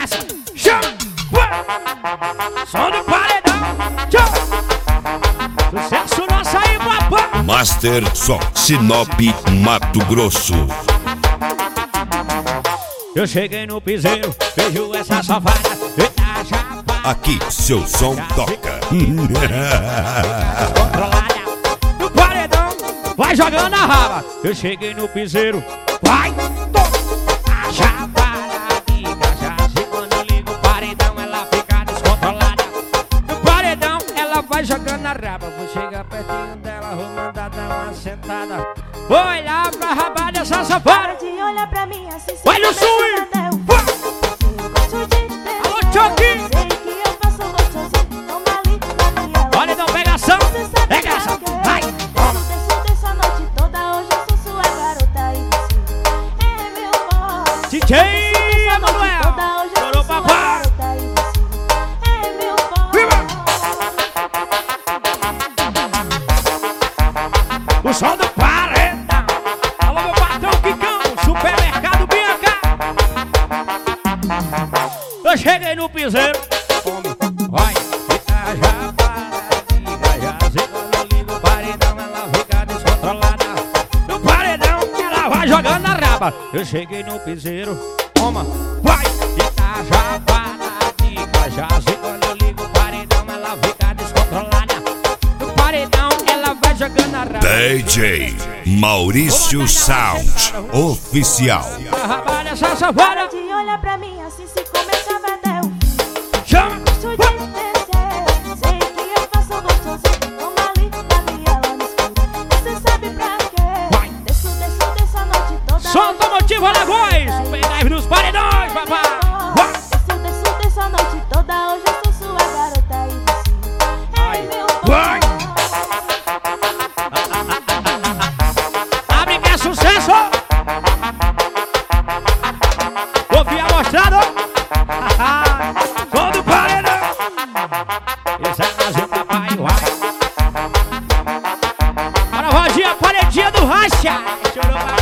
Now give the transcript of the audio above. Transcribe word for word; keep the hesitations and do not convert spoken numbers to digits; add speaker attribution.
Speaker 1: desce, chama, som do paredão, tchau. Sucesso nosso aí, papai.
Speaker 2: Master Som, Sinop, Mato Grosso.
Speaker 1: Eu cheguei no piseiro, vejo essa safada, eita chapa.
Speaker 2: Aqui seu som toca.
Speaker 1: Controlada no paredão, vai jogando a raba. Eu cheguei no piseiro, vai, toma. A chapada fica já. E quando eu ligo o paredão, ela fica descontrolada. No paredão, ela vai jogando a raba. Vou chegar pertinho dela, vou mandar dar uma sentada. Vou olhar pra raba dessa safada.
Speaker 3: De olhar pra mim assim, se
Speaker 1: vai no swing! Alô, Choque!
Speaker 3: Sei que eu faço gostosinho, toma ali na minha.
Speaker 1: Olha, não, pegação! Pegação! Vai!
Speaker 3: Desço, desço a noite toda, hoje eu sou sua garota e você é meu forte.
Speaker 1: D J Emanuel! Chorou, papai!
Speaker 3: É meu forte.
Speaker 1: O som do paredão! Alô, meu patrão Kikão! Supermercado Bianca! Eu cheguei no piseiro, vai, fica já para, já sei quando eu ligo o paredão, ela fica descontrolada. No paredão, ela vai jogando a raba. Eu cheguei no piseiro, toma, vai, fica já para, fica já sei quando eu ligo o paredão, ela fica descontrolada. No paredão, ela vai jogando a raba.
Speaker 2: D J Maurício Sound Oficial.
Speaker 1: A raba dessa safada.
Speaker 3: De olhar pra mim assim, se começava até o
Speaker 1: Chama!
Speaker 3: Gosto de descer, sei que eu faço gostosinho, toma ali na minha lá no escuro. Você sabe pra quê?
Speaker 1: Vai.
Speaker 3: Desço, desço, desço a noite toda.
Speaker 1: Solta o motivo, Alagoas! Pendrive nos paredões, papai! Vai.
Speaker 3: Desço, desço, desço a noite toda, hoje eu sou sua garota e você é meu
Speaker 1: Vai. Abre que é sucesso! Ouvi amostrado! Som do paredão! Esse é mais um papai, vai! Para a rodinha, paredinha do racha! Chorou,